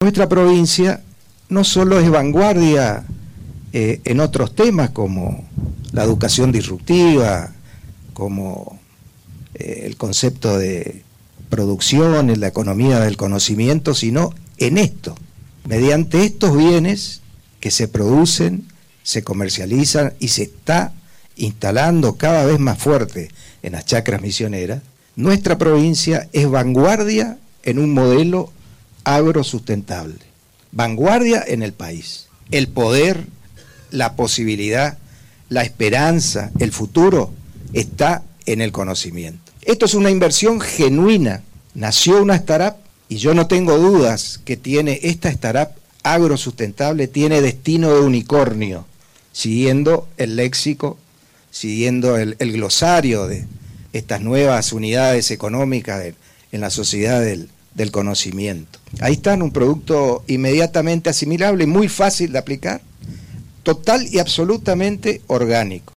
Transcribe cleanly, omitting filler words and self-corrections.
nuestra provincia no solo es vanguardia en otros temas como la educación disruptiva, como el concepto de producción, en la economía del conocimiento, sino en esto. Mediante estos bienes que se producen, se comercializan y se está instalando cada vez más fuerte en las chacras misioneras, nuestra provincia es vanguardia en un modelo agrosustentable. Vanguardia en el país. El poder, la posibilidad, la esperanza, el futuro está en el conocimiento. Esto es una inversión genuina. Nació una startup y yo no tengo dudas que tiene esta startup agrosustentable, tiene destino de unicornio, siguiendo el léxico, siguiendo el glosario de estas nuevas unidades económicas en la sociedad del conocimiento. Ahí están, un producto inmediatamente asimilable, muy fácil de aplicar, total y absolutamente orgánico.